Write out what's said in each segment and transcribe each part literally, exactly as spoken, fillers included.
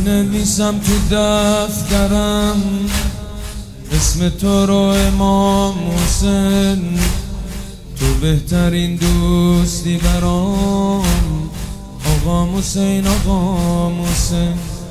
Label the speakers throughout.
Speaker 1: نویسم تو دفترم اسم تو رو امام حسین، تو بهترین دوستی برام آقا حسین آقا حسین.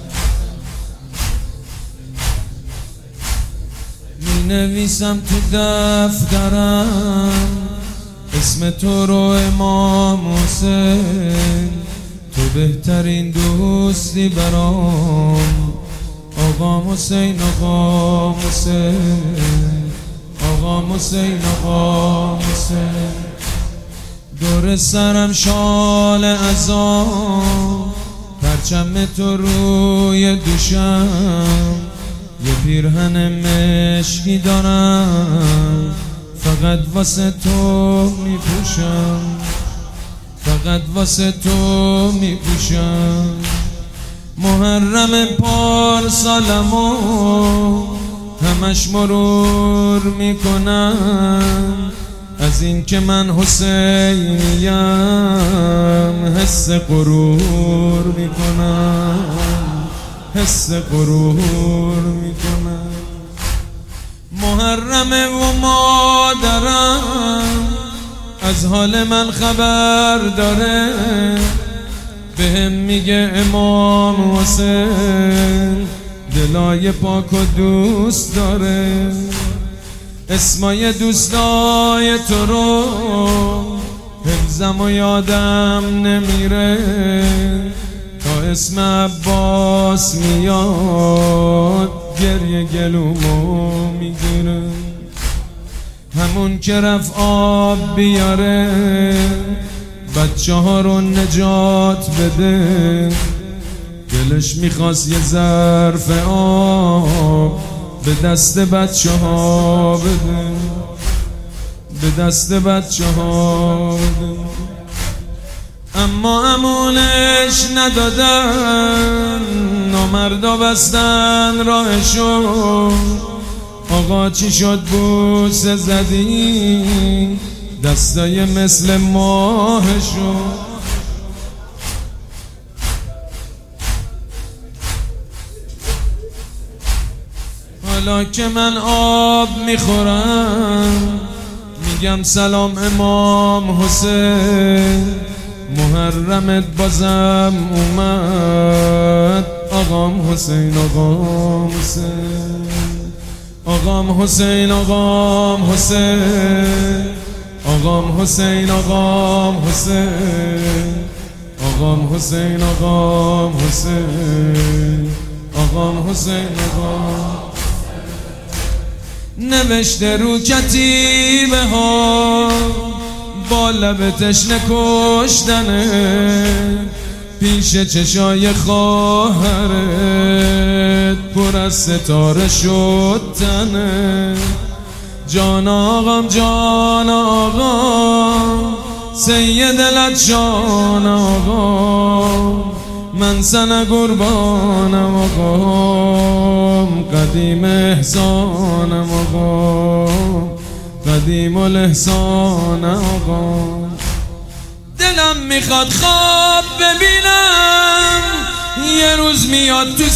Speaker 1: می نویسم تو دفترم اسم تو رو امام حسین، تو بهترین دوستی برام آقا حسین آقا حسین آقا حسین آقا حسین. دور سرم شال عزام، پرچم تو روی دوشم، یه پیرهن مشکی دارم فقط واسه تو میپوشم، فقط واسه تو میپوشم. محرم پارسالمو همش مرور میکنم، از این که من حسینیم حس غرور میکنم، حس غرور میکنم. محرم و مادرم از حال من خبر داره، بهم میگه امام حسین دلای پاک و دوست داره. اسمای دوستای تو رو حفظم و یادم نمیره، تا اسم عباس میاد گریه گلومو میگیره. همون که رفت آب بیاره بچه ها رو نجات بده، دلش میخواست یه ظرف آب به دست بچه ها بده، به دست بچه ها بده. اما امونش ندادن، نامردا بستن راهشو. آقا چی شد بوسه زدی دستای مثل ماهشو؟ حالا که من آب میخورم میگم سلام امام حسین، محرمت بازم اومد آقام حسین آقام حسین آقام حسین آقام حسین آقام حسین آقام حسین آقام حسین آقام حسین آقام حسین آقام. نوشته رو کتیبه ها با لب تشنه کشتنه، پیش چشای خواهرت پر از ستاره شد تنه. جان آقام جان آقام سید دلت جان آقام، من سن قربانم آقام، قدیم احسانم آقام، قدیم الاحسان آقام. دلم میخواد خواب ببینم یه روز میاد تو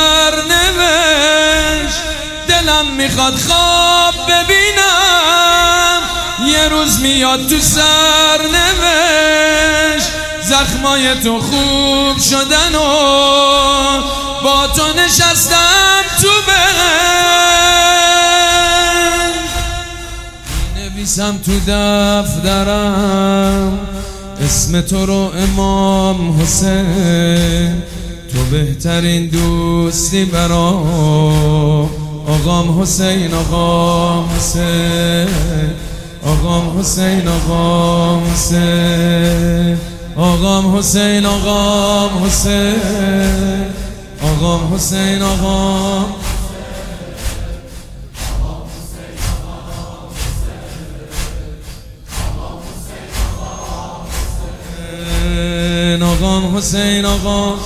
Speaker 1: سرنوشت، دلم میخواد خواب ببینم یه روز میاد تو سرنوشت. زخمای تو خوب شدن و با تو نشستم تو بهشت. نویسم تو دفترم اسم تو رو امام حسین، تو بهترین دوستی برام آقام حسین آقام حسین آقام حسین آقام حسین آقام حسین آقام حسین آقام حسین آقام آقام حسین آقام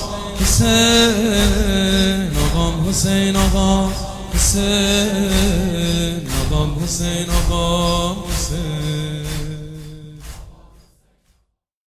Speaker 1: حسین آقام حسین آقام حسین آقام حسین آقام حسین